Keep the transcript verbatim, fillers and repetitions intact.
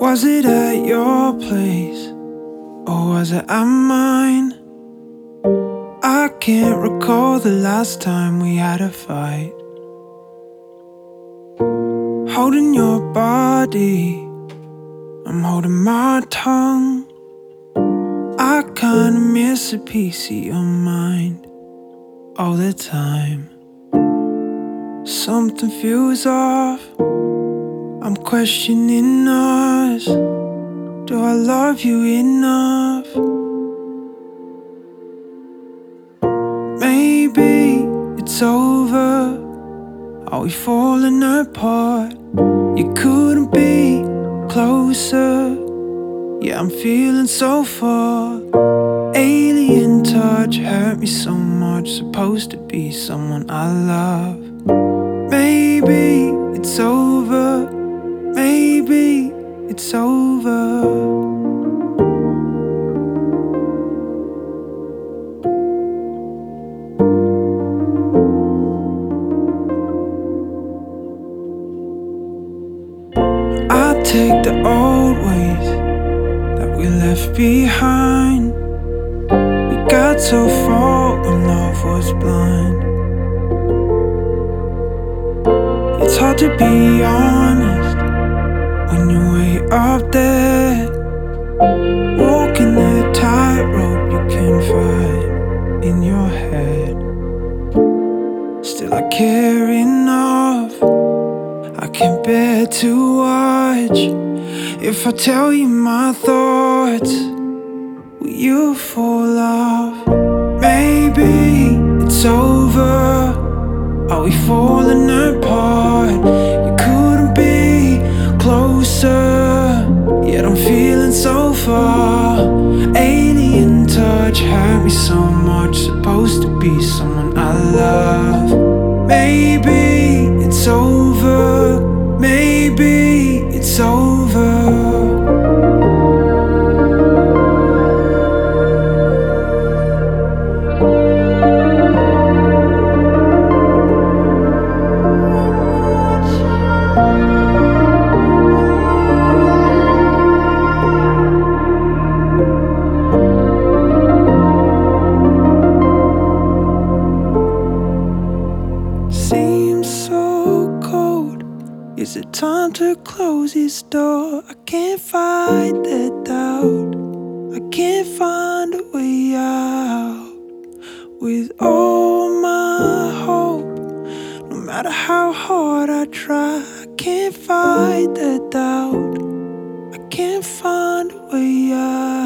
Was it at your place, or was it at mine? I can't recall the last time we had a fight. Holding your body, I'm holding my tongue. I kinda miss a piece of your mind all the time. Something feels off, I'm questioning us. Do I love you enough? Maybe it's over. Are we falling apart? You couldn't be closer. Yeah, I'm feeling so far. Alien touch hurt me so much. Supposed to be someone I love. Maybe it's over. Maybe it's over. I take the old ways that we left behind. We got so far when love was blind. It's hard to be honest when you're way up there, walking the tightrope you can find in your head. Still I care enough, I can't bear to watch. If I tell you my thoughts, will you fall off? Maybe it's over. Are we falling apart? You couldn't be closer, yet I'm feeling so far. Alien touch hurt me so much. Supposed to be someone I love. Maybe it's over. Maybe it's over. Seems so cold. Is it time to close this door? I can't fight the doubt. I can't find a way out. With all my hope, no matter how hard I try, I can't fight the doubt. I can't find a way out.